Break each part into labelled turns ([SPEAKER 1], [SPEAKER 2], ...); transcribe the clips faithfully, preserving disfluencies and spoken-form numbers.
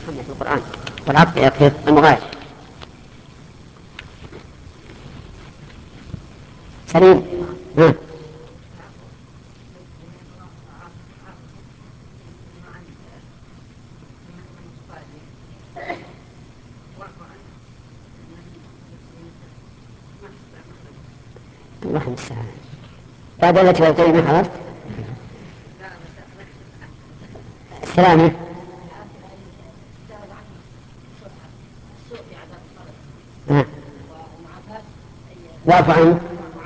[SPEAKER 1] محمد في القرآن، والعطف يقتضي المغاير. سليم. ها. الله المستعان. بعد التي لو تريد حضرت السلامة. ها. واعف عنه.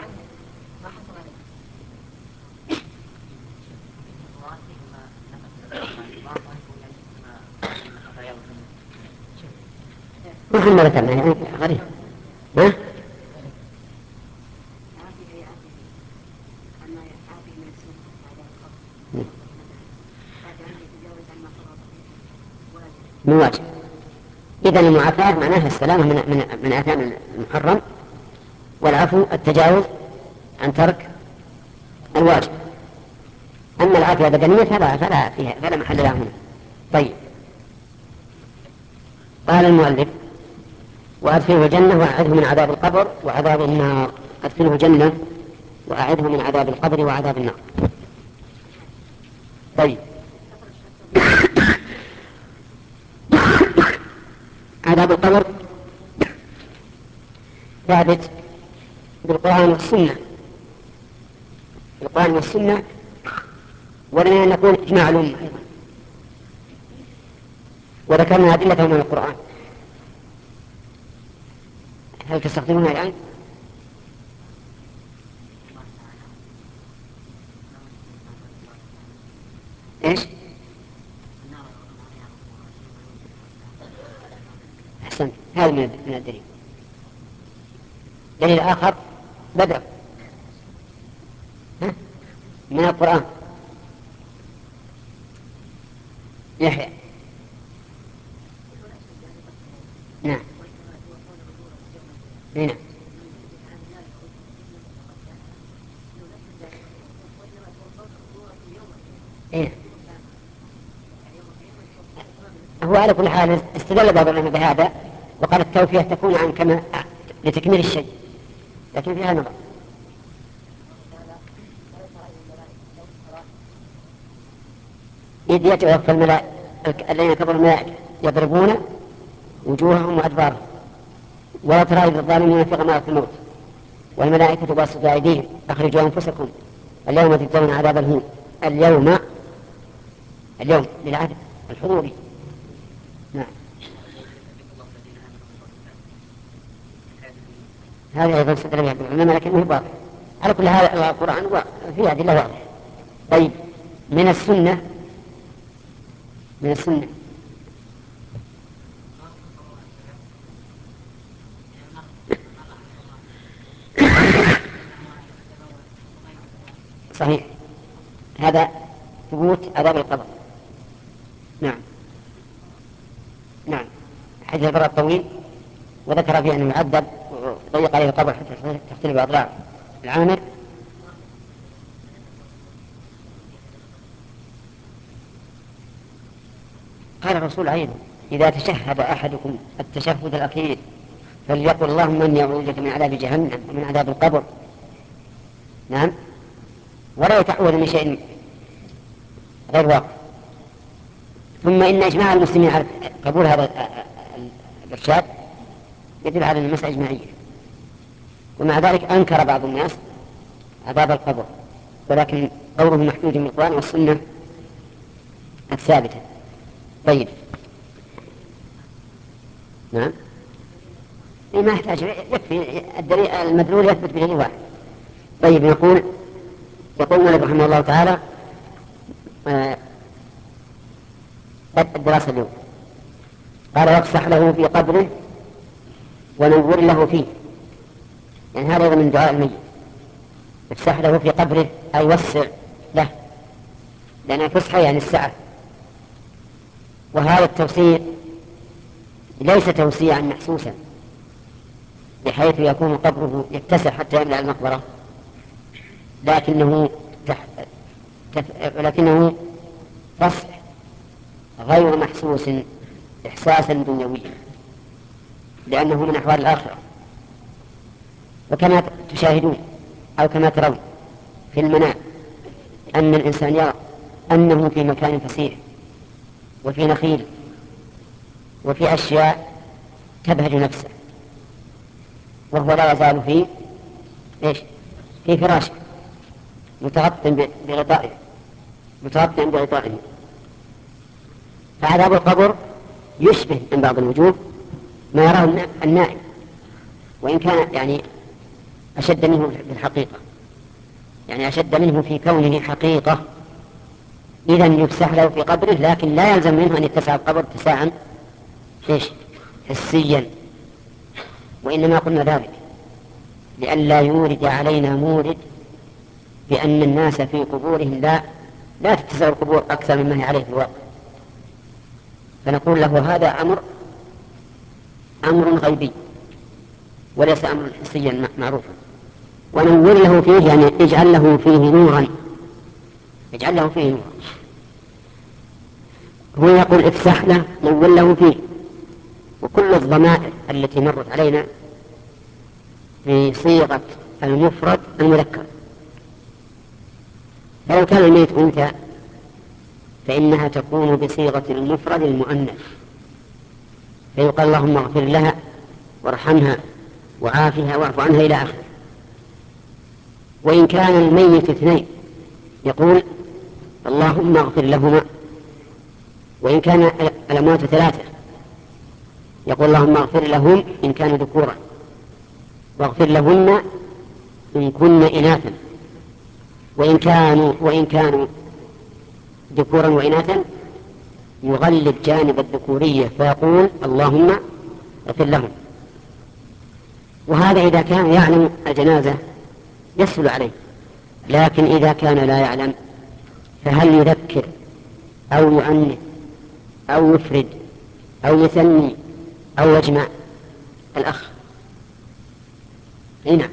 [SPEAKER 1] ما حنا ذكرنا يعني غريب. ها؟ من واجب. إذن المعافاة معناها السلامة من من من آثام المحرم، والعفو التجاوز عن ترك الواجب. أما العافية البدنية فلا فلا فيها فلا محل لها هنا. طيب. قال المؤلف: وأدخله جنة وأعذه من عذاب القبر وعذاب النار. أدخله جنة وأعذه من عذاب القبر وعذاب النار. طيب. عذاب القبر ثابت بالقرآن والسنة، بالقرآن والسنة، ولنا نقول إجماع الأمة أيضا، وذكرنا أدلة من القرآن. هل تستخدمونها الآن؟ إيش؟ أحسن. هذا من الدليل. دليل آخر بدأ من القرآن. يحيى. نعم. هنا. إيه. هو على كل حال استدل بعض العلماء بهذا وقال التوفية تكون عن كما لتكميل الشيء، لكن فيها نظر. إذ يتوفى الملائكة الذين كفروا الملائكة يضربون وجوههم وأدبارهم ولا ترى إذ الظالمين في غمرة الموت والملائكة باسطوا أيديهم أخرجوا أنفسكم اليوم تجزون عذاب الهون. اليوم اليوم للعهد الحضوري. نعم. هذا أيضا استدل به العلماء لكنه باطل. على كل هذا القرآن فيه أدلة واضحة. طيب. من السنة من السنة صحيح هذا ثبوت عذاب القبر. نعم. نعم. حديث البراء الطويل وذكر فيه أنه يعذب وضيق عليه القبر حتى تختلف أضلاع العامر. قال الرسول أيضا: إذا تشهد أحدكم التشهد الأخير فليقل اللهم إني أعوذ بك من عذاب جهنم ومن عذاب القبر. نعم. ولا يتعوذ من شيء غير واقع. ثم إن إجماع المسلمين على قبول هذا الإرشاد يدل على أن المسألة إجماعية. ومع ذلك أنكر بعض الناس عذاب القبر، ولكن قوله محدود من القرآن والسنة الثابتة. طيب. نعم. ما يحتاج يكفي الدليل المدلول يثبت بدليل واحد. طيب. نقول يقول لك رحمه الله تعالى آه الدراسة اليوم قال: وافسح له في قبره ونور له فيه. يعني هذا من دعاء الميت. افسح له في قبره أي وسع له، لأن الفسحة يعني السعة. وهذا التوسيع ليس توسيعا محسوسا بحيث يكون قبره يتسع حتى يملأ المقبرة، لكنه تح... تف... لكنه فسح غير محسوس إحساسا دنيويا، لأنه من أحوال الآخرة. وكما تشاهدون أو كما ترون في المنام أن الإنسان يرى أنه في مكان فسيح وفي نخيل وفي أشياء تبهج نفسه، وهو لا يزال في إيش؟ في فراشه متغطٍ بغطائه متغطٍ بغطائه. فعذاب القبر يشبه من بعض الوجوه ما يراه النائم، وإن كان يعني أشد منه بالحقيقة، يعني أشد منه في كونه حقيقة. إذن يفسح له في قبره، لكن لا يلزم منه أن يتسع القبر اتساعا إيش؟ حسيا. وإنما قلنا ذلك لئلا يورد علينا مورد بأن الناس في قبورهم لا لا تتسع القبور أكثر مما هي عليه في الواقع، فنقول له هذا أمر أمر غيبي وليس أمر حسيا معروفا. ونور له فيه يعني اجعل له فيه نورا، اجعل له فيه نورا. هو يقول افسح له نور له فيه. وكل الضمائر التي مرت علينا في صيغة المفرد المذكر، فلو كان الميت أنثى فإنها تكون بصيغة المفرد المؤنث، فيقال اللهم اغفر لها وارحمها وعافها واعف عنها إلى آخره. وإن كان الميت اثنين يقول اللهم اغفر لهما. وإن كان الأموات ثلاثة يقول اللهم اغفر لهم إن كانوا ذكورا، واغفر لهن إن كن إناثا. وإن كانوا وإن كانوا ذكورا وإناثا يغلب جانب الذكورية فيقول اللهم اغفر لهم. وهذا إذا كان يعلم الجنازة يسهل عليه، لكن إذا كان لا يعلم فهل يذكر أو يؤنث أو يفرد أو يثني أو يجمع؟ الأخ هنا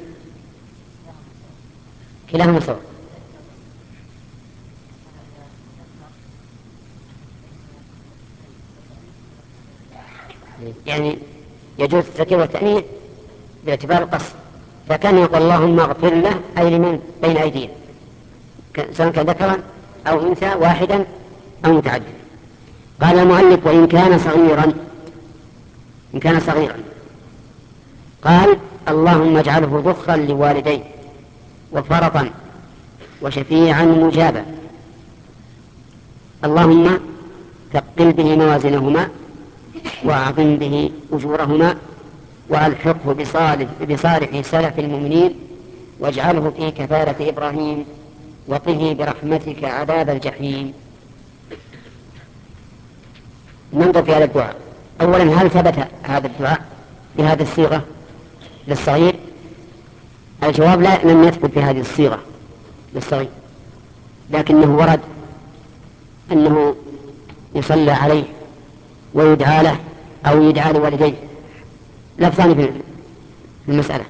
[SPEAKER 1] كلاهما سواء. يعني يجوز التذكير والتأنيث باعتبار القصد، فكان يقول اللهم اغفر له أي لمن بين أيدينا، سواء كان ذكرا أو أنثى واحدا أو متعددا. قال المؤلف وإن كان صغيرا، إن كان صغيرا قال اللهم اجعله ذخرا لوالديه وفرطا وشفيعا مجابا. اللهم ثقل به موازنهما وأعظم به أجورهما وألحقه بصالح, بصالح سلف المؤمنين واجعله في كفارة إبراهيم وقه برحمتك عذاب الجحيم. ننظر في هذا الدعاء. أولا هل ثبت هذا الدعاء بهذه الصيغة للصغير؟ الجواب لا، لم يثبت بهذه الصيغة للصغير، لكنه ورد أنه يصلى عليه ويدعى له أو يدعى لوالديه، لفظان في المسألة.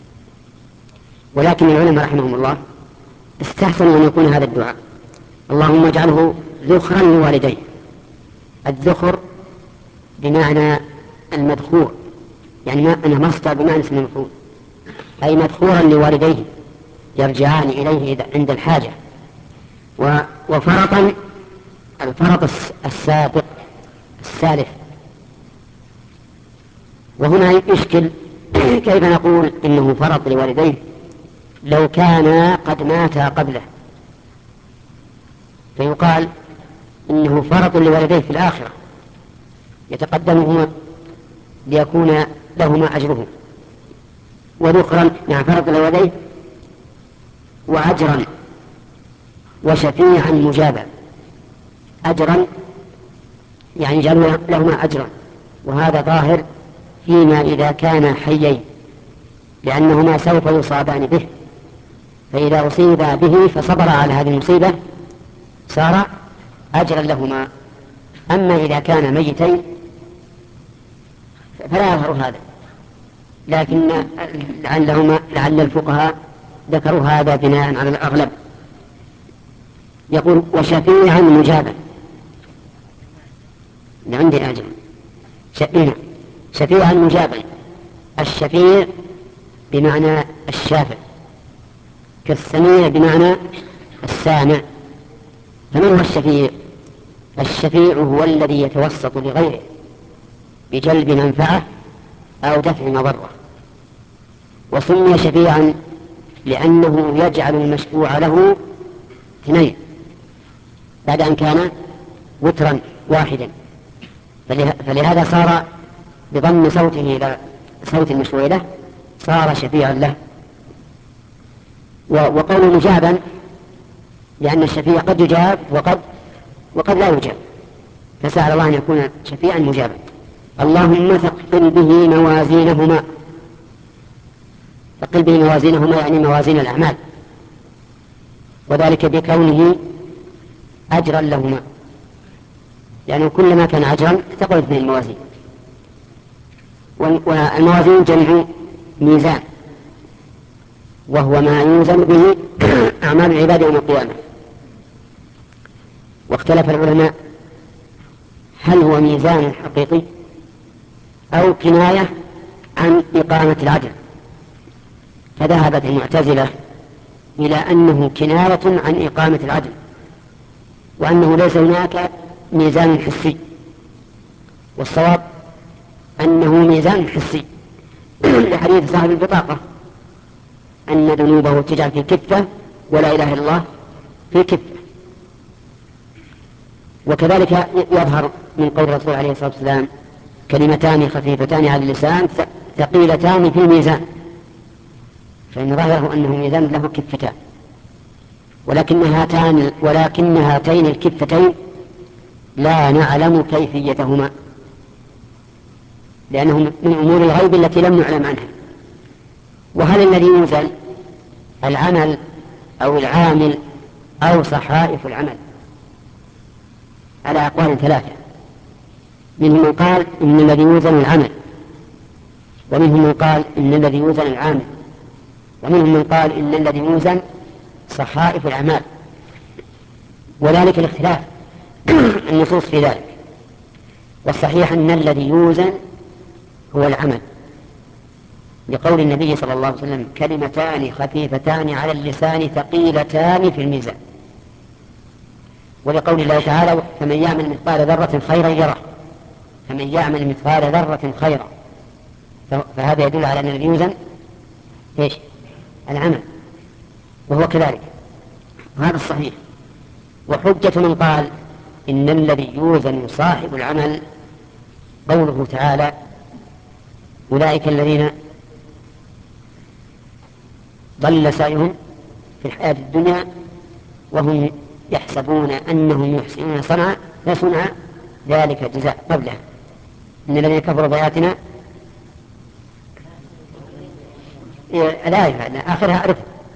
[SPEAKER 1] ولكن العلماء رحمهم الله استحسنوا أن يكون هذا الدعاء اللهم اجعله ذخرا لوالديه. الذخر بمعنى المذخور، يعني ما أنا مصدر بمعنى اسم المفعول، أي مذخورا لوالديه يرجعان إليه عند الحاجة. وفرطا الفرط السابق السالف. وهنا يشكل كيف نقول إنه فرط لوالديه لو كان قد ماتا قبله، فيقال إنه فرط لوالديه في الآخرة يتقدمهما ليكون لهما أجرهم، وذخرا مع فرط لوالديه وأجرا وشفيعا مجابا. أجرا يعني جعلوا لهما أجرا، وهذا ظاهر فيما إذا كان حيين، لأنهما سوف يصابان به، فإذا أصيبا به فصبر على هذه المصيبة صار أجرا لهما. أما إذا كان ميتين فلا يظهر هذا، لكن لعلهما لعل الفقهاء ذكروا هذا بناء على الأغلب. يقول وشفيعا مجابا، عندي أجر شفيعا مجابا. الشفيع بمعنى الشافع، كالسميع بمعنى السامع. فمن هو الشفيع؟ الشفيع هو الذي يتوسط لغيره بجلب منفعة أو دفع مضرة. وسمي شفيعا لأنه يجعل المشفوع له اثنين بعد أن كان وترا واحدا، فلهذا صار بضم صوته إلى صوت المشفوع له صار شفيعا له. وقول مجابا لأن الشفيع قد يجاب وقد وقد لا يجاب، فسأل الله أن يكون شفيعا مجابا. اللهم ثقل به موازينهما. ثقل به موازينهما يعني موازين الأعمال، وذلك بكونه أجرا لهما، يعني كلما كان أجرا ثقلت به الموازين. والموازين جمع ميزان، وهو ما يوزن به أعمال العباد يوم القيامة. واختلف العلماء هل هو ميزان حقيقي أو كناية عن إقامة العدل، فذهبت المعتزلة إلى أنه كناية عن إقامة العدل، وأنه ليس هناك ميزان حسي. والصواب أنه ميزان حسي لحديث صاحب البطاقة أن ذنوبه تجعل في كفة ولا إله إلا الله في كفة. وكذلك يظهر من قول الرسول عليه الصلاة والسلام كلمتان خفيفتان على اللسان ثقيلتان في الميزان، فإن ظاهره أنه ميزان له كفتان، ولكن هاتان ولكن هاتين الكفتين لا نعلم كيفيتهما، لأنه من أمور الغيب التي لم نعلم عنها. وهل الذي يوزن العمل أو العامل أو صحائف العمل؟ على أقوال ثلاثة. منهم من قال إن الذي يوزن العمل، ومنهم من قال إن الذي يوزن العامل، ومنهم من قال إن الذي يوزن صحائف الأعمال، وذلك الاختلاف النصوص في ذلك. والصحيح أن الذي يوزن هو العمل، لقول النبي صلى الله عليه وسلم كلمتان خفيفتان على اللسان ثقيلتان في الميزان، ولقول الله تعالى فمن يعمل مثقال ذرة خيرا يره، فمن يعمل مثقال ذرة خيرا، فهذا يدل على أن الذي يوزن إيش؟ العمل، وهو كذلك، وهذا الصحيح. وحجة من قال إن الذي يوزن صاحب العمل قوله تعالى أولئك الذين ضل سعيهم في الحياة الدنيا وهم يحسبون أنهم يحسنون صنعا فصنع ذلك جزاء قبله إن الذين كفروا بآياتنا الآية آخرها أعرف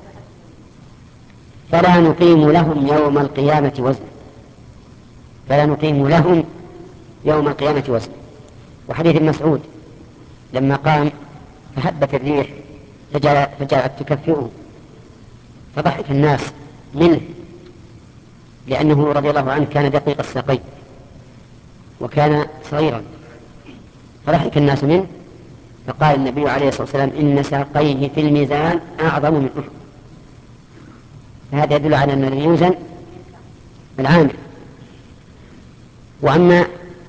[SPEAKER 1] فلا نقيم لهم يوم القيامة وزنا، فلا نقيم لهم يوم القيامة وزنا. وحديث مسعود لما قام فهبت الريح فجاءت تكفئه فضحك الناس منه، لأنه رضي الله عنه كان دقيق الساقين وكان صغيرا، فضحك الناس منه، فقال النبي عليه الصلاة والسلام إن ساقيه في الميزان أعظم من أحد. فهذا يدل على أن الذي يوزن العامل. وأما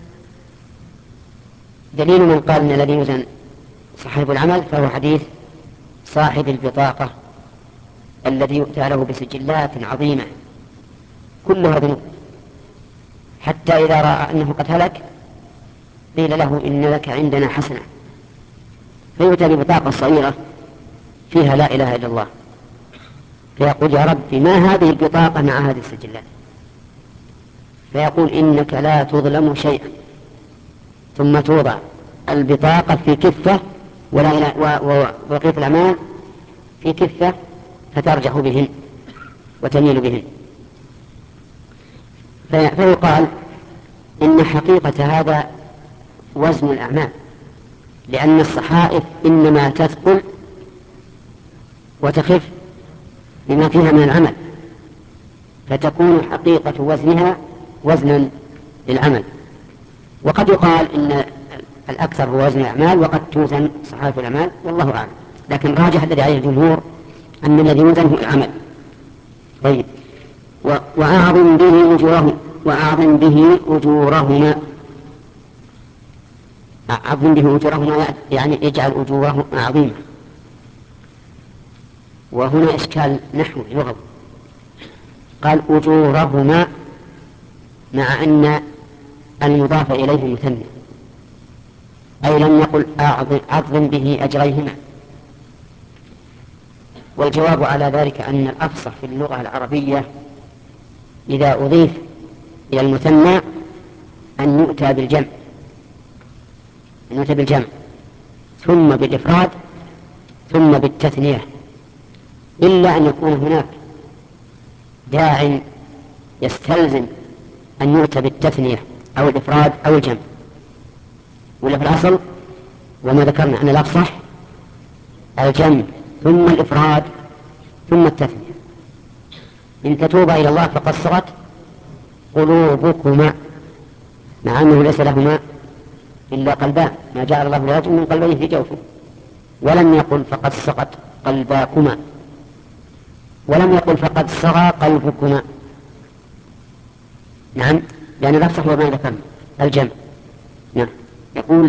[SPEAKER 1] دليل من قال أن الذي يوزن صاحب العمل فهو حديث صاحب البطاقة الذي يؤتى له بسجلات عظيمة كلها ذنوب، حتى إذا رأى أنه قد هلك قيل له إن لك عندنا حسنة، فيؤتى ببطاقة صغيرة فيها لا إله إلا الله، فيقول يا ربي ما هذه البطاقة مع هذه السجلات؟ فيقول إنك لا تظلم شيئا، ثم توضع البطاقة في كفة وبقية الأعمال في كفة فترجح بهن وتميل بهن. فيقال إن حقيقة هذا وزن الأعمال، لأن الصحائف إنما تثقل وتخف بما فيها من العمل، فتكون حقيقة وزنها وزنا للعمل. وقد يقال إن الأكثر هو وزن الأعمال، وقد توزن صحائف الأعمال، والله أعلم. لكن راجح الذي عليه الجمهور أن الذي يوزن هو العمل. طيب. وأعظم به أجورهم وأعظم به أجورهما أعظم به أجورهما يعني اجعل أجورهم عظيمة. وهنا إشكال نحوي لغوي، قال أجورهما مع أن المضاف إليه مثنى، أي لم يقل أعظم به أجريهما. والجواب على ذلك أن الأفصح في اللغة العربية إذا أضيف إلى المثنى أن يؤتى بالجمع أن يؤتى بالجمع ثم بالإفراد ثم بالتثنية، إلا أن يكون هناك داع يستلزم أن يؤتى بالتثنية أو الإفراد أو الجمع. ولا في الأصل وما ذكرنا أن الأفصح الجمع ثم الإفراد ثم التثنية. إن تتوبا إلى الله فقد صغت قلوبكما، مع أنه ليس لهما إلا قلبان، ما جعل الله لرجل من قلبين في جوفه، ولم يقل فقد صغت قلباكما، ولم يقل فقد صغى قلبكما. نعم، لأن الأفصح وما ذكرنا الجمع. نعم. يقول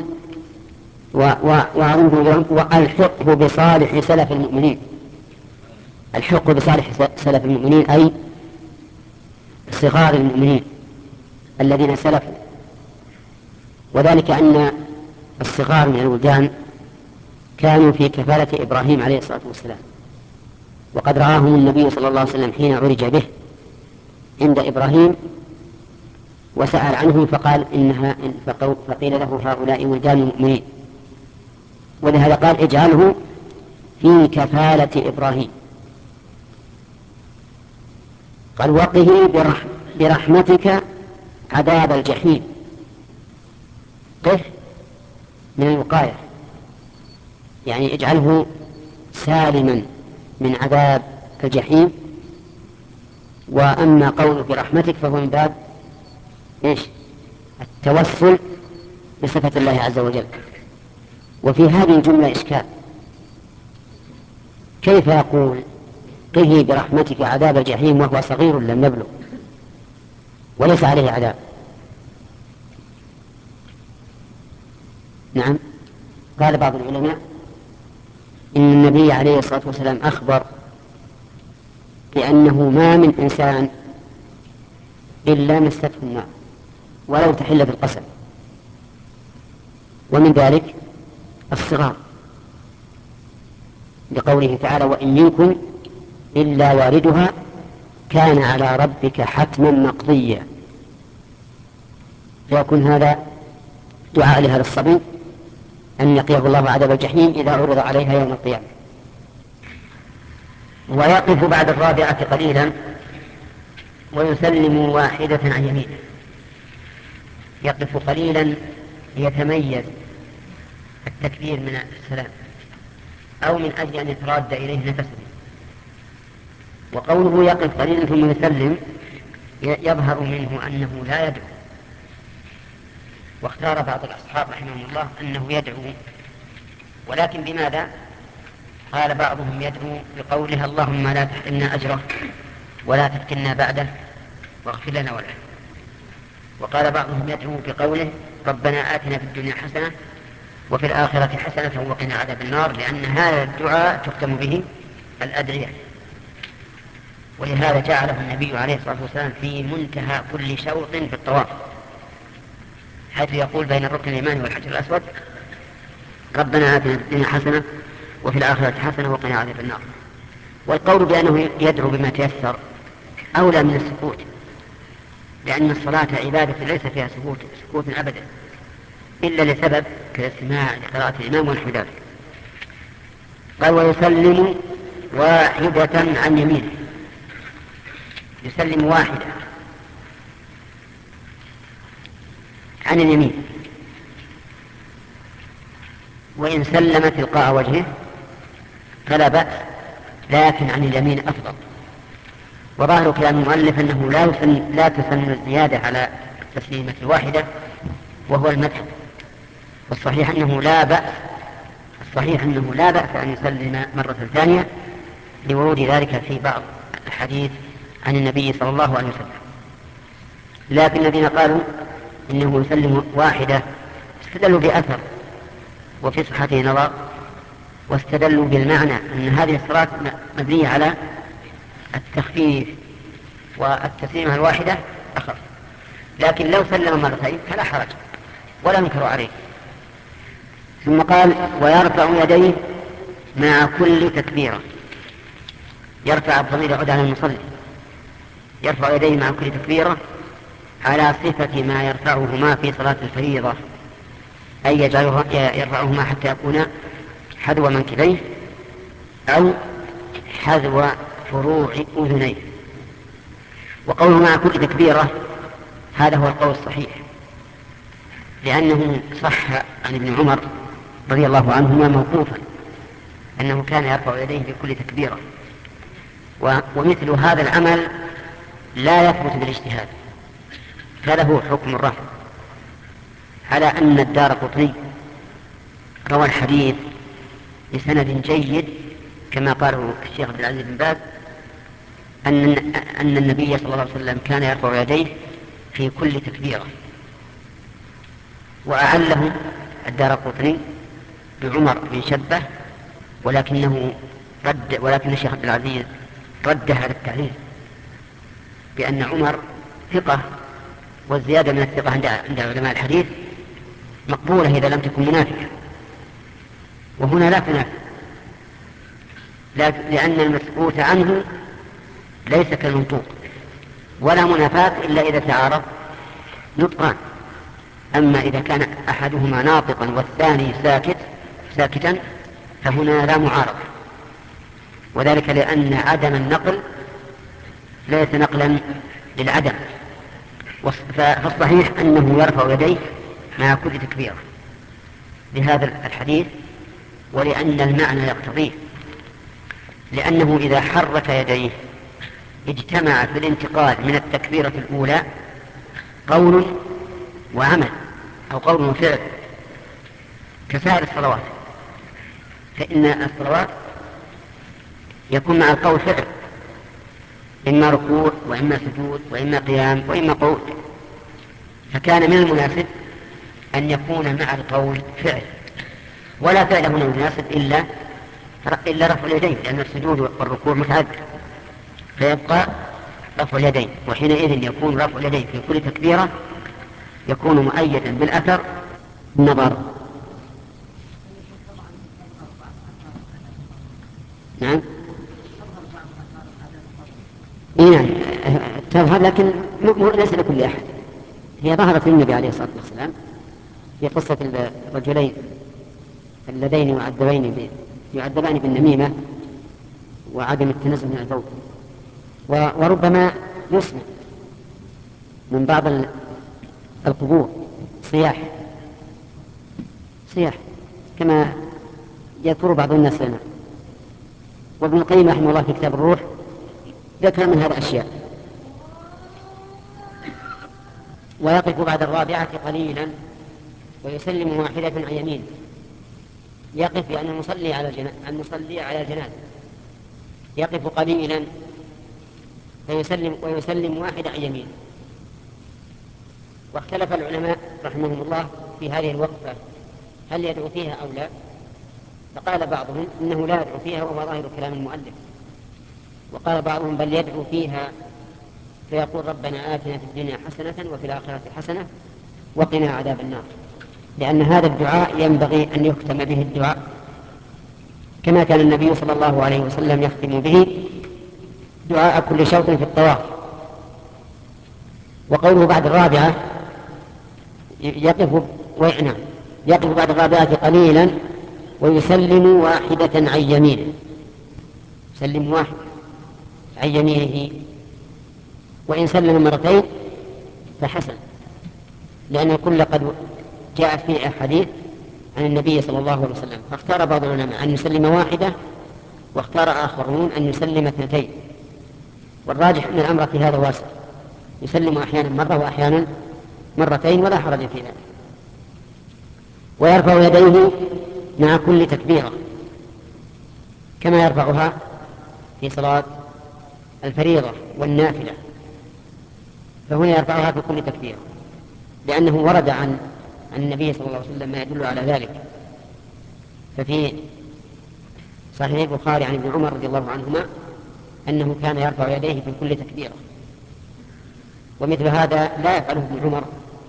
[SPEAKER 1] وأعظمه والحقه بصالح سلف المؤمنين. الحق بصالح سلف المؤمنين أي صغار المؤمنين الذين سلفوا، وذلك أن الصغار من الولدان كانوا في كفالة إبراهيم عليه الصلاة والسلام، وقد رآهم النبي صلى الله عليه وسلم حين عرج به عند إبراهيم وسأل عنهم فقال إنها فقيل له هؤلاء ولدان المؤمنين، ولهذا قال اجعله في كفالة إبراهيم. قال وقه برحم برحمتك عذاب الجحيم. قه من الوقاية، يعني اجعله سالما من عذاب الجحيم. وأما قوله برحمتك فهو من باب إيش؟ التوسل بصفة الله عز وجل. وفي هذه الجملة إشكال، كيف يقول قه برحمتك عذاب الجحيم وهو صغير لم يبلغ وليس عليه عذاب؟ نعم. قال بعض العلماء إن النبي عليه الصلاة والسلام أخبر بأنه ما من إنسان إلا مسته النار ولو تحل في القسم، ومن ذلك الصغار، لقوله تعالى وإن منكم إلا واردها كان على ربك حتما مقضيا. فيكون هذا دعاء لهذا الصبي أن يقيه الله عذاب الجحيم إذا عرض عليها يوم القيامة. ويقف بعد الرابعة قليلا ويسلم واحدة عن يمينه. يقف قليلا يتميز التكبير من السلام أو من أجل أن يتراد إليه نفسه. وقوله يقف قليلا ثم يسلم يظهر منه أنه لا يدعو، واختار بعض الأصحاب رحمهم الله أنه يدعو، ولكن بماذا؟ قال بعضهم يدعو بقولها اللهم لا تحرمنا أجره ولا تفتنا بعده واغفر لنا وله. وقال بعضهم يدعو بقوله ربنا آتنا في الدنيا حسنة وفي الآخرة حسنة وقنا عذاب النار، لأن هذا الدعاء تختم به الأدعية. ولهذا جعله النبي عليه الصلاة والسلام في منتهى كل شوط في الطواف، حيث يقول بين الركن اليماني والحجر الأسود ربنا آتنا في الدنيا حسنة وفي الآخرة حسنة وقنا عذاب النار. والقول بأنه يدعو بما تيسر أولى من السكوت، لأن الصلاة عبادة ليس فيها سكوت سكوت أبدا إلا لسبب كالاستماع لقراءة الإمام ونحو ذلك. قال ويسلم واحدة عن يمينه. يسلم واحدة عن اليمين، وإن سلم تلقاء وجهه فلا بأس، لكن عن اليمين أفضل. وظاهر كلام المؤلف أنه لا يسن لا تسن الزيادة على التسليمة الواحدة، وهو المذهب، والصحيح أنه لا بأس الصحيح أنه لا بأس أن يسلم مرة ثانية لورود ذلك في بعض الحديث عن النبي صلى الله عليه وسلم. لكن الذين قالوا إنه يسلم واحدة استدلوا بأثر وفي صحته نظر، واستدلوا بالمعنى أن هذه الصلاة مبنية على التخفيف والتسليمة الواحدة أخف، لكن لو سلم مرتين فلا حرج ولا ينكر عليه. ثم قال ويرفع يديه مع كل تكبيرة. يرفع الضمير يعود على المصلي، يرفع يديه مع كل تكبيرة على صفة ما يرفعهما في صلاة الفريضة، أي يرفعهما حتى يكون حذو منكبيه أو حذو فروع أذنيه. وقوله مع كل تكبيرة هذا هو القول الصحيح، لأنه صح عن ابن عمر رضي الله عنهما موقوفا أنه كان يرفع يديه بكل تكبيرة، ومثل هذا العمل لا يثبت بالاجتهاد، فله حكم الرفع، على أن الدارقطني روى الحديث بسند جيد كما قاله الشيخ عبد العزيز بن باز أن أن النبي صلى الله عليه وسلم كان يرفع يديه في كل تكبيرة، وأعله الدارقطني بعمر بن شبه، ولكنه رد ولكن الشيخ عبد العزيز رد هذا التعليل بأن عمر ثقة، والزيادة من الثقة عند عند علماء الحديث مقبولة إذا لم تكن منافقة، وهنا لا تنافق، لأن المسكوت عنه ليس كالمنطوق، ولا منافاة إلا إذا تعارض نطقان. أما إذا كان أحدهما ناطقا والثاني ساكت ساكتا فهنا لا معارضة، وذلك لأن عدم النقل ليس نقلا للعدم. فالصحيح أنه يرفع يديه مع كل تكبيرة بهذا الحديث، ولأن المعنى يقتضيه، لأنه إذا حرك يديه اجتمع في الانتقال من التكبيرة الأولى قول وعمل أو قول وفعل كسائر الصلوات، فإن الصلوات يكون مع القول فعل، إما ركوع وإما سجود وإما قيام وإما قعود، فكان من المناسب أن يكون مع القول فعل، ولا فعل هنا مناسب إلا إلا رفع اليدين، لأن السجود والركوع متعدد، فيبقى رفع اليدين، وحينئذ يكون رفع اليدين في كل تكبيرة يكون مؤيدا بالأثر النظر. نعم نعم تظهر، لكن ليس لكل أحد. هي ظهرت للنبي عليه الصلاة والسلام في قصة الرجلين اللذين يعذبين يعذبان بالنميمة وعدم التنزه من البول، وربما يسمع من بعض القبور صياح صياح كما يذكر بعض الناس لنا. وابن القيم رحمه الله في كتاب الروح ذكر من هذا أشياء. ويقف بعد الرابعة قليلا ويسلم واحدة عن يمينه. يقف لأن المصلي على الجنازة المصلي على الجنازة يقف قليلا ويسلم ويسلم واحدة عن يمينه. واختلف العلماء رحمهم الله في هذه الوقفة هل يدعو فيها أو لا، فقال بعضهم إنه لا يدعو فيها وهو ظاهر كلام المؤلف، وقال بعضهم بل يدعو فيها فيقول ربنا آتنا في الدنيا حسنة وفي الآخرة حسنة وقنا عذاب النار، لأن هذا الدعاء ينبغي أن يختم به الدعاء كما كان النبي صلى الله عليه وسلم يختم به دعاء كل شوط في الطواف. وقوله بعد الرابعة يقف ويعنى يقف بعد الرابعة قليلا ويسلم واحدة عن يمينه، يسلم واحد عن يمينه، وإن سلم مرتين فحسن، لأن الكل قد جاء في أحاديث عن النبي صلى الله عليه وسلم، فاختار بعض العلماء أن يسلم واحدة واختار آخرون أن يسلم اثنتين، والراجح أن الأمر في هذا واسع، يسلم أحيانا مرة وأحيانا مرتين ولا حرج في ذلك. ويرفع يديه مع كل تكبيرة كما يرفعها في صلاة الفريضة والنافلة، فهنا يرفعها في كل تكبيرة، لأنه ورد عن عن النبي صلى الله عليه وسلم ما يدل على ذلك. ففي صحيح البخاري عن ابن عمر رضي الله عنهما أنه كان يرفع يديه في كل تكبيرة، ومثل هذا لا يفعله ابن عمر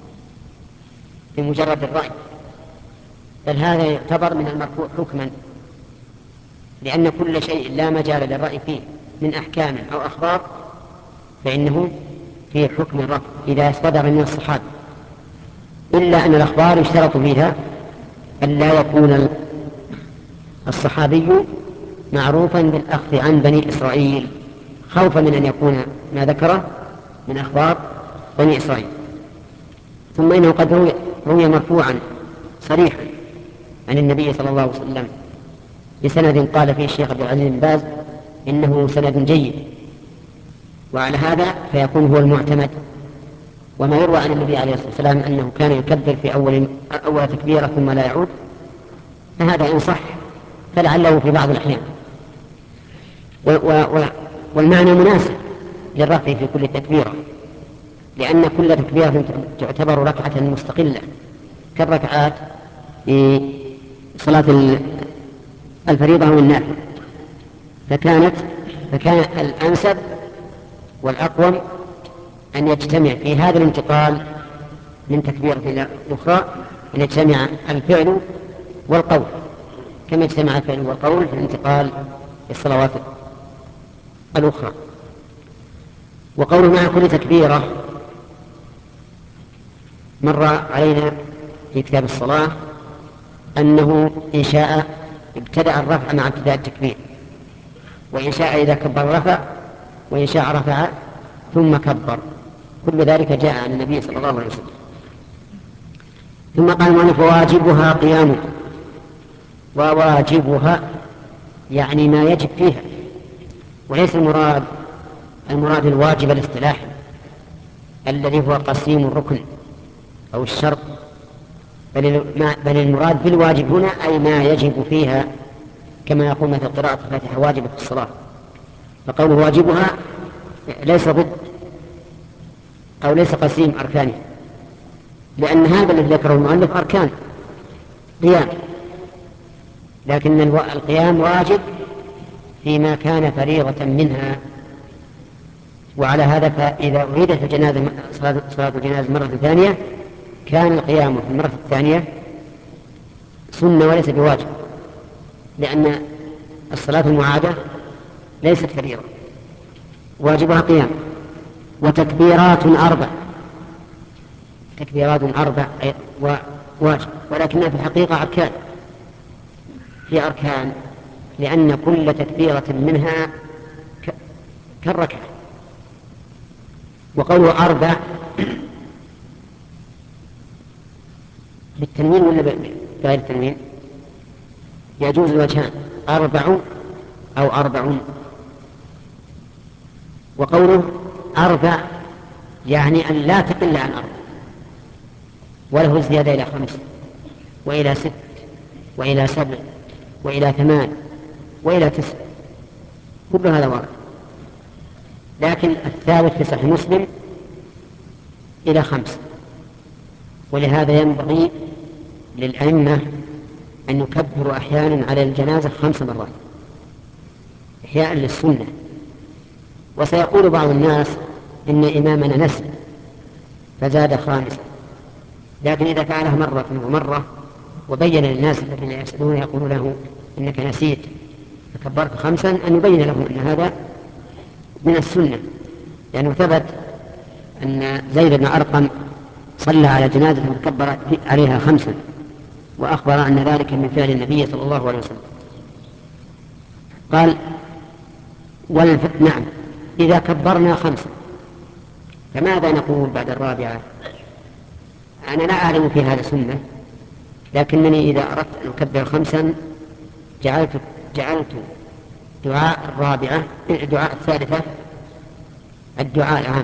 [SPEAKER 1] بمجرد الرأي، بل هذا يعتبر من المرفوع حكما، لأن كل شيء لا مجال للرأي فيه من أحكام أو أخبار فإنه في حكم الرفع إذا صدر من الصحابة، إلا أن الأخبار يشترط فيها أن لا يكون الصحابي معروفا بالأخذ عن بني إسرائيل، خوفا من أن يكون ما ذكره من أخبار بني إسرائيل. ثم إنه قد روي, روي مرفوعا صريحا عن النبي صلى الله عليه وسلم بسند قال فيه الشيخ عبد العزيز بن باز إنه سند جيد، وعلى هذا فيكون هو المعتمد. وما يروى عن النبي عليه الصلاة والسلام أنه كان يكبر في أول, أول تكبيرة ثم لا يعود، فهذا إن صح فلعله في بعض الأحيان، و و والمعنى مناسب للرفع في كل تكبيرة، لأن كل تكبيرة تعتبر ركعة مستقلة كالركعات في صلاة الفريضة والنافلة، فكانت فكان الأنسب والأقوم أن يجتمع في هذا الانتقال من تكبيرة إلى أخرى، أن يجتمع الفعل والقول كما يجتمع الفعل والقول في الانتقال في الصلوات الأخرى. وقوله مع كل تكبيرة مر علينا في كتاب الصلاة أنه إن شاء ابتدأ الرفع مع ابتداء التكبير، وإن شاء إذا كبر رفع، وإن شاء رفع ثم كبر، كل ذلك جاء عن النبي صلى الله عليه وسلم. ثم قال المؤلف واجبها قيامه، وواجبها يعني ما يجب فيها، وليس المراد المراد الواجب الاصطلاحي الذي هو قسيم الركن أو الشرط، بل المراد بالواجب هنا أي ما يجب فيها، كما يقول مثل قراءة الفاتحة واجبة في الصلاة، فقوله واجبها ليس ضد أو ليس قسيم أركانه، لأن هذا الذي ذكره المؤلف أركان قيام، لكن القيام واجب فيما كان فريضة منها. وعلى هذا فإذا أعيدت الجنازة صلاة الجنازة مرة ثانية كان القيام في المرة الثانية سنة وليس بواجب، لأن الصلاة المعادة ليست فريضة، واجبها قيام. وتكبيرات أربع، تكبيرات أربع واجب، ولكنها في الحقيقة أركان، هي أركان لأن كل تكبيرة منها كالركعة. وقوله أربع بالتنوين ولا بغير التنوين؟ يجوز الوجهان، أربع أو أربعون. وقوله أربع يعني أن لا تقل عن أربع، وله زيادة إلى خمس وإلى ست وإلى سبع وإلى ثمان وإلى تسع، كل هذا وارد، لكن الثابت في صحيح مسلم إلى خمس. ولهذا ينبغي للأئمة أن يكبروا أحيانا على الجنازة خمس مرات إحياء للسنة. وسيقول بعض الناس إن إمامنا نسي فزاد خامسا، لكن إذا فعلها مرة ومرة وبين للناس الذين يسألون يقول له إنك نسيت فكبرت خمسا، أن يبين لهم أن هذا من السنة، لأنه ثبت أن زيد بن أرقم صلى على جنازة وكبر عليها خمسا، وأخبر أن ذلك من فعل النبي صلى الله عليه وسلم. قال والف... نعم إذا كبرنا خمسا فماذا نقول بعد الرابعة؟ أنا لا أعلم في هذا سنة، لكنني إذا أردت أن أكبر خمسا جعلت جعلت دعاء الرابعة دعاء الثالثة الدعاء العام،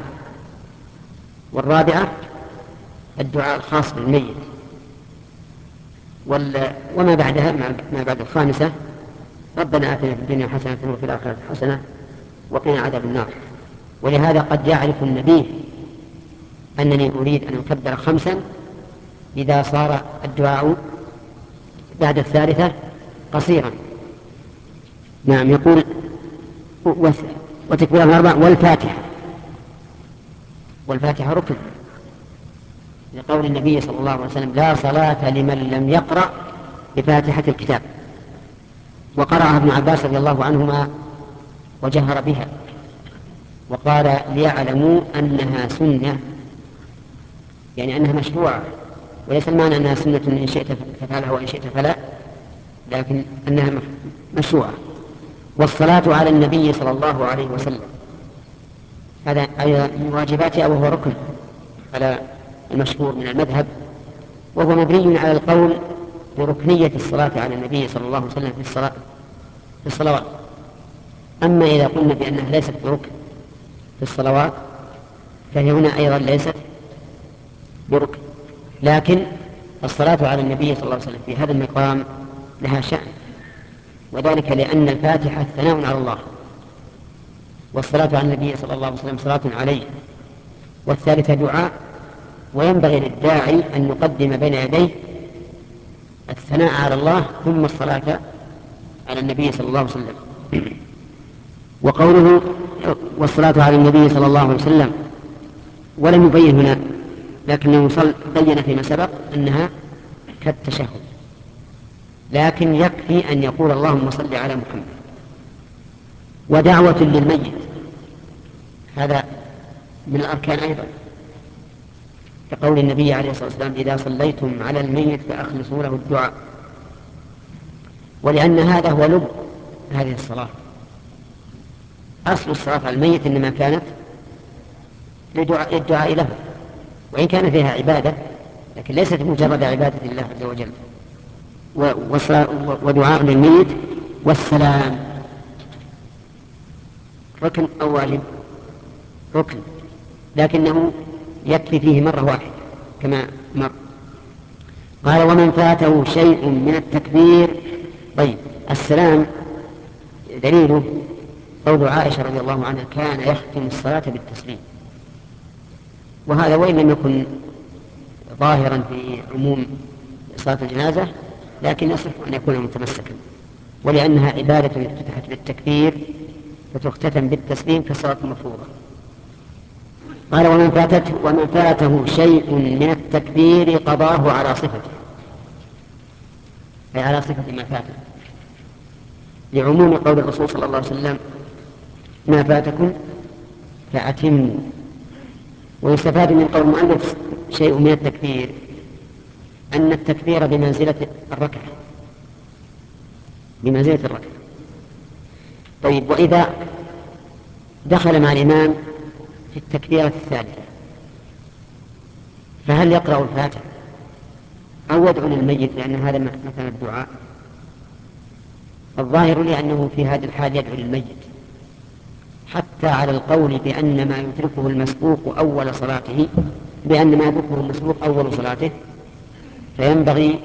[SPEAKER 1] والرابعة الدعاء الخاص بالميت. وما بعدها ما بعد الخامسة ربنا آتنا في الدنيا حسنة وفي الآخرة حسنة وقنا عذاب النار. ولهذا قد يعرف النبي أنني أريد أن أكبر خمسا إذا صار الدعاء بعد الثالثة قصيرا. نعم. يقول وتكبير الأربع والفاتحة، والفاتحة ركن لقول النبي صلى الله عليه وسلم لا صلاة لمن لم يقرأ بفاتحة الكتاب. وقرأها ابن عباس رضي الله عنهما وجهر بها وقال ليعلموا أنها سنة، يعني أنها مشروعة، وليس المعنى أنها سنة إن شئت ففعلها وإن شئت فلا، لكن أنها مشروعة. والصلاة على النبي صلى الله عليه وسلم هذا أيضا من واجباتها وهو ركن على المشهور من المذهب، وهو مبني على القول بركنية الصلاة على النبي صلى الله عليه وسلم في الصلاة في الصلوات. أما إذا قلنا بأنها ليست بركن في الصلوات فهي هنا أيضا ليست بركن، لكن الصلاة على النبي صلى الله عليه وسلم في هذا المقام لها شأن، وذلك لأن الفاتحة ثناء على الله، والصلاة على النبي صلى الله عليه وسلم صلاة عليه، والثالثة دعاء. وينبغي للداعي أن يقدم بين يديه الثناء على الله ثم الصلاة على النبي صلى الله عليه وسلم. وقوله والصلاة على النبي صلى الله عليه وسلم ولم يبين هنا، لكنه بين فيما سبق أنها كالتشهد، لكن يكفي أن يقول اللهم صل على محمد. ودعوة للميت هذا من الأركان أيضا، كقول النبي عليه الصلاة والسلام إذا صليتم على الميت فأخلصوا له الدعاء، ولأن هذا هو لب هذه الصلاة. أصل الصلاة على الميت إنما كانت للدعاء له، وإن كان فيها عبادة لكن ليست مجرد عبادة لله عز وجل. ودعاء للميت والسلام ركن أو واجب؟ ركن، لكنه يكفي فيه مرة واحدة كما مر. قال ومن فاته شيء من التكبير. طيب السلام دليله قول عائشة رضي الله عنها كان يختم الصلاة بالتسليم، وهذا وإن لم يكن ظاهرا في عموم صلاة الجنازة لكن يصح أن يكون متمسكا، ولأنها عبادة افتتحت بالتكبير فتختتم بالتسليم كالصلاة المفروضة. قال ومن فاتته, ومن فاته شيء من التكبير قضاه على صفته، أي على صفة ما فاته، لعموم قول الرسول صلى الله عليه وسلم ما فاتكم فأتموا. ويستفاد من قول المؤلف شيء من التكبير أن التكبير بمنزلة الركعة، بمنزلة الركعة. طيب وإذا دخل مع الإمام في التكبيرة الثالثة فهل يقرأ الفاتحة أو يدعو للميت لأن هذا مثلا الدعاء؟ الظاهر لي أنه في هذه الحال يدعو للميت، حتى على القول بأن ما يدركه المسبوق أول صلاته بأن ما يدركه المسبوق أول صلاته فينبغي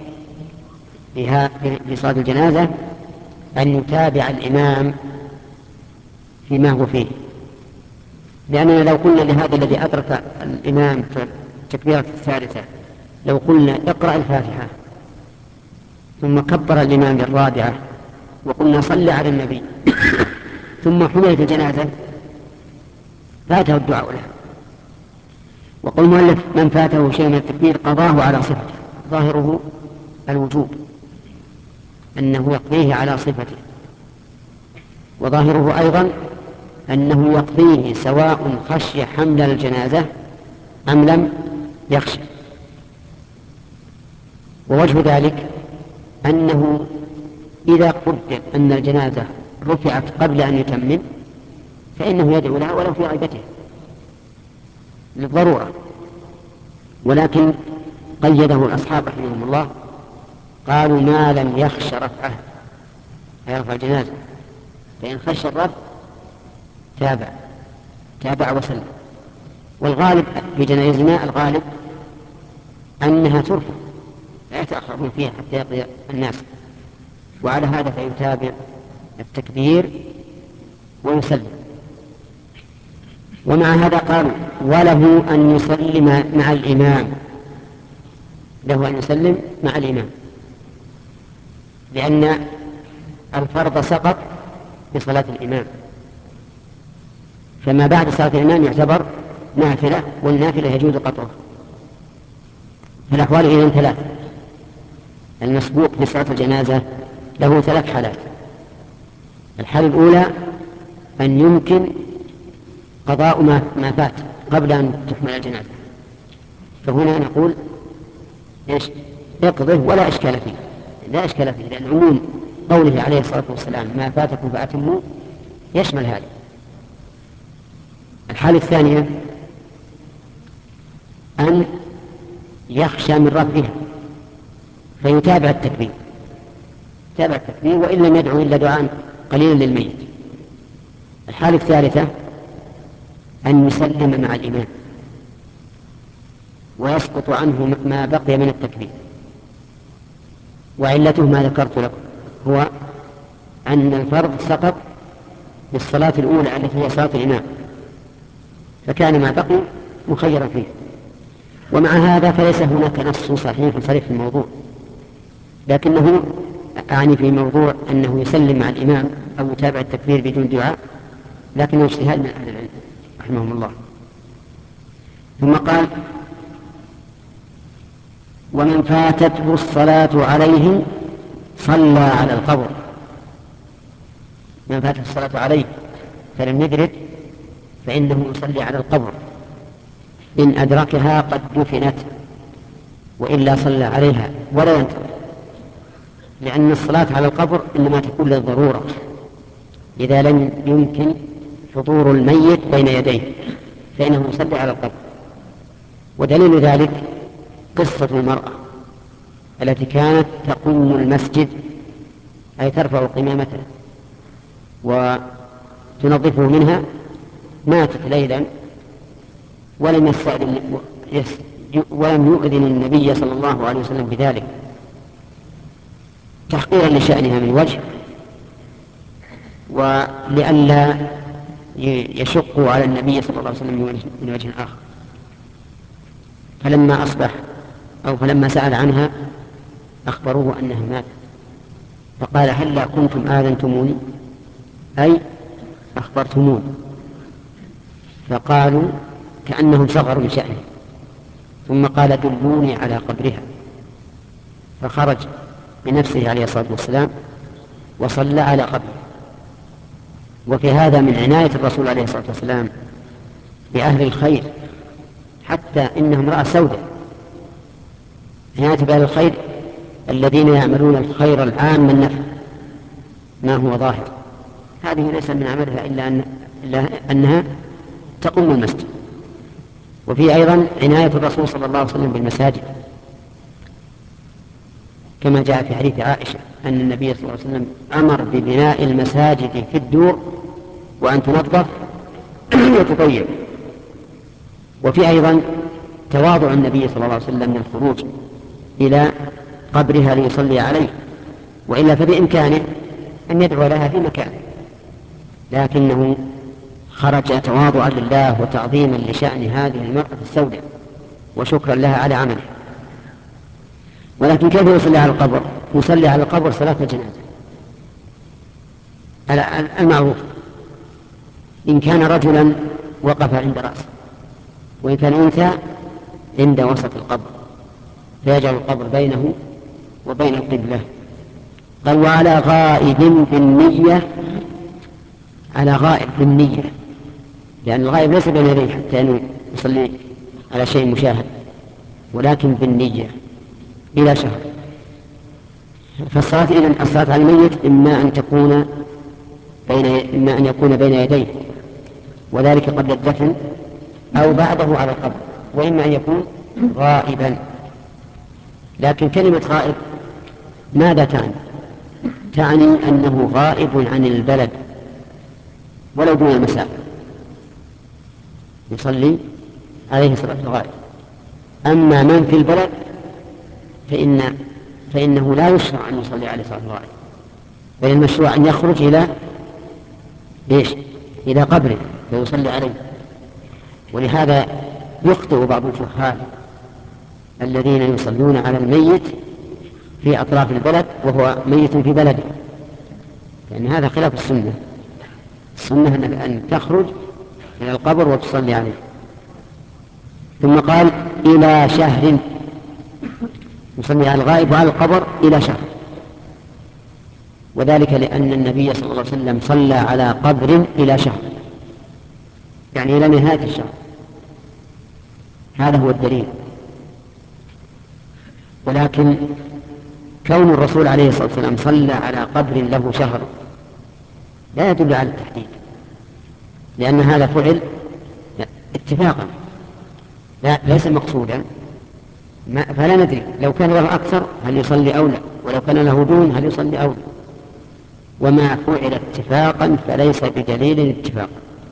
[SPEAKER 1] في صلاة الجنازة أن يتابع الإمام فيما هو فيه، لأننا لو قلنا لهذا الذي أدرك الإمام في التكبيرة الثالثة لو قلنا اقرأ الفاتحة ثم كبر الإمام بالرابعة وقلنا صل على النبي ثم حملت الجنازة فاته الدعاء له. وقل مؤلف من فاته شيء من التكبير قضاه على صفته، ظاهره الوجوب أنه يقضيه على صفته، وظاهره أيضا أنه يقضيه سواء خشي حمل الجنازة أم لم يخشى. ووجه ذلك أنه إذا قدر أن الجنازة رفعت قبل أن يتمم فإنه يدعو لها ولو في غيبته للضرورة، ولكن قيده الأصحاب رحمهم الله قالوا ما لم يخش رفعه فيرفع الجنازة، فإن خش الرفع تابع تابع وسلم. والغالب في جنائزنا الغالب أنها ترفع لا يتأخرون فيها حتى يقضي الناس. وعلى هذا فيتابع التكبير ويسلم. ومع هذا قالوا وله أن يسلم مع الإمام، له أن يسلم مع الإمام، لأن الفرض سقط بصلاة الإمام، فما بعد صلاة الإمام يعتبر نافلة، والنافلة يجوز قطعها. فالأحوال إذن ثلاث. المسبوق بصلاة الجنازة له ثلاث حالات. الحالة الأولى أن يمكن قضاء ما فات قبل أن تحمل الجنازة، فهنا نقول إيش؟ اقضه ولا إشكال فيه، لا إشكال فيه، لأن عموم قوله عليه الصلاة والسلام ما فاتكم فأتموا يشمل هذا. الحالة الثانية أن يخشى من رفعها فيتابع التكبير، تابع التكبير وإن لم يدعو إلا دعاء قليلا للميت. الحالة الثالثة أن يسلم مع الإمام ويسقط عنه ما بقي من التكبير. وعلته ما ذكرت لكم، هو أن الفرض سقط بالصلاة الأولى التي هي صلاة الإمام، فكان ما بقي مخيرا فيه. ومع هذا فليس هناك نص صحيح صريح في الموضوع، لكنه أعني في موضوع أنه يسلم مع الإمام أو يتابع التكبير بدون دعاء، لكنه اجتهاد من أهل العلم رحمهم الله. ثم قال ومن فاتته الصلاة عليه صلى على القبر. من فاتته الصلاة عليه فلم يدرك فإنه يصلي على القبر، إن أدركها قد دفنت، وإلا صلى عليها ولا ينتظر، لأن الصلاة على القبر إنما تكون للضرورة إذا لم يمكن حضور الميت بين يديه فإنه يصلي على القبر. ودليل ذلك قصة المرأة التي كانت تقوم المسجد، أي ترفع قمامته وتنظفه منها، ماتت ليلا ولم يستأذن ولم يؤذن النبي صلى الله عليه وسلم بذلك تحقيرا لشأنها من وجه، ولئلا يشقوا على النبي صلى الله عليه وسلم من وجه آخر. فلما أصبح أو فلما سأل عنها أخبروه أنها ماتت، فقال هلا كنتم آذنتموني، أي أخبرتموني. فقالوا كأنهم صغروا لشأنه، ثم قال دلوني على قبرها، فخرج بنفسه عليه الصلاة والسلام وصلى على قبره. وفي هذا من عناية الرسول عليه الصلاة والسلام بأهل الخير، حتى إنهم امرأة سوداء، عناية بأهل الخير الذين يعملون الخير العام النفع ما هو ظاهر. هذه ليس من عملها إلا, أن إلا أنها تقوم المسجد. وفي أيضا عناية الرسول صلى الله عليه وسلم بالمساجد، كما جاء في حديث عائشة أن النبي صلى الله عليه وسلم أمر ببناء المساجد في الدور وأن تنظف وتطيب. وفي أيضا تواضع النبي صلى الله عليه وسلم من الخروج إلى قبرها ليصلي عليه، وإلا فبإمكانه أن يدعو لها في مكان، لكنه خرج تواضعا لله وتعظيما لشأن هذه المرأة السوداء وشكرا لها على عمله. ولكن كيف يصلي على القبر؟ يصلي على القبر صلاة الجنازة المعروف، إن كان رجلا وقف عند رأسه، وإن كان أنثى عند وسط القبر، فيجعل القبر بينه وبين القبلة. قال وعلى غائب بالنية، على غائب بالنية، لأن الغائب ليس بين يديه حتى أنه يصلي على شيء مشاهد، ولكن بالنية إلى شهر. فالصلاة إذن الصلاة على الميت إما أن تكون بين إما أن يكون بين يديه وذلك قبل الدفن أو بعده على القبر، وإما أن يكون غائبا. لكن كلمة غائب ماذا تعني؟ تعني أنه غائب عن البلد ولو دون المسافة، يصلي عليه صلاة الغائب. أما من في البلد فإن فإنه لا يشرع أن يصلي عليه صلاة الغائب، بل المشروع أن يخرج إلى إيش؟ إلى قبره ويصلي عليه. ولهذا يخطئ بعض الجهال الذين يصلون على الميت في أطراف البلد وهو ميت في بلده، لأن هذا خلاف السنة. السنة أن تخرج إلى القبر وتصلي عليه. ثم قال إلى شهر، يصلي على الغائب وعلى القبر إلى شهر، وذلك لأن النبي صلى الله عليه وسلم صلى على قبر إلى شهر، يعني إلى نهاية الشهر. هذا هو الدليل. ولكن كون الرسول عليه الصلاة والسلام صلى على قبر له شهر لا يدل على التحديد، لأن هذا فعل اتفاقا لا ليس مقصودا، فلا ندري لو كان له أكثر هل يصلي أو لا، ولو كان له دون هل يصلي أو لا. وما فعل اتفاقا فليس بدليل اتفاقا،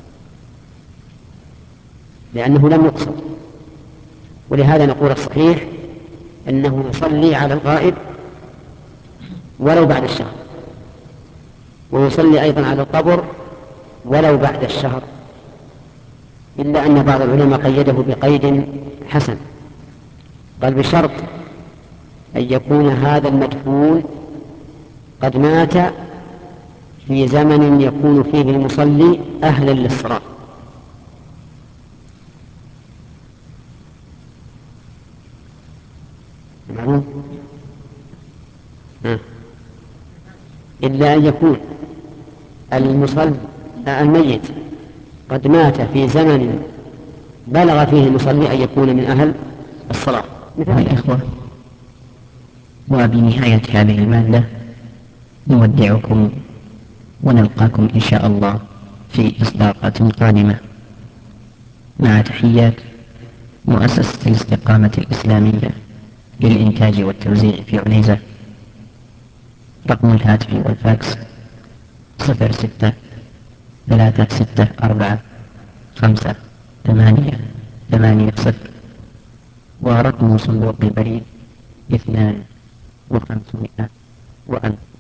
[SPEAKER 1] لأنه لم يقصد. ولهذا نقول الصحيح أنه يصلي على الغائب ولو بعد الشهر، ويصلي أيضا على القبر ولو بعد الشهر، إلا أن بعض العلماء قيده بقيد حسن، قال بشرط أن يكون هذا المدفون قد مات في زمن يكون فيه المصلي أهلا للصلاة. معلوم؟ إلا أن يكون المصلي الميت قد مات في زمن بلغ فيه المصلي أن يكون من أهل الصلاة.
[SPEAKER 2] مثل الإخوة، وبنهاية هذه المادة نودعكم ونلقاكم إن شاء الله في إصداقات قادمة، مع تحيات مؤسسة الاستقامة الإسلامية للإنتاج والتوزيع في عنيزة. رقم الهاتف والفاكس صفر ستة ثلاثة ستة أربعة خمسة ثمانية ثمانية صفر، ورقم صندوق البريد اثنان وخمسمائة وألف.